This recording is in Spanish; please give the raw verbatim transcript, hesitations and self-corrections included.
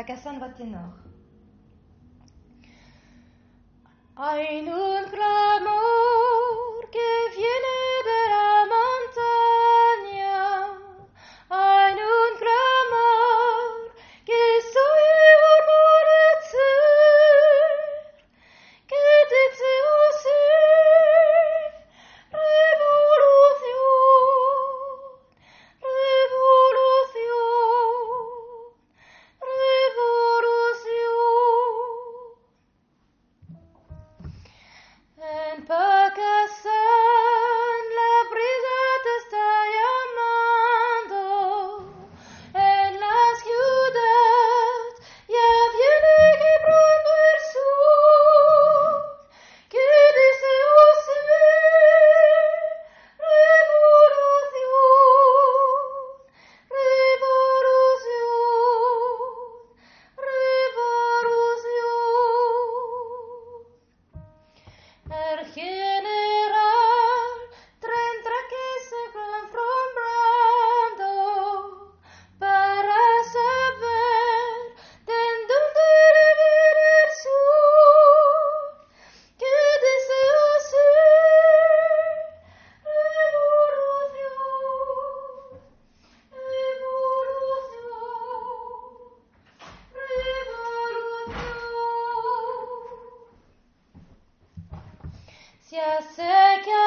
la Cassandra ténor. Hay un clamor que viene de la montaña, hay un clamor que soy obedecer, que deseo ser revolución, revolución, revolución. En Pakistan la brisa te está llamando, en la ciudad ya viene quebrando el sol, que deseo ser revolución, revolución, revolución. El general tendrá que se confrontando para saber de dónde viene el sur, que deseo ser revolución, revolución, revolución. Se acerca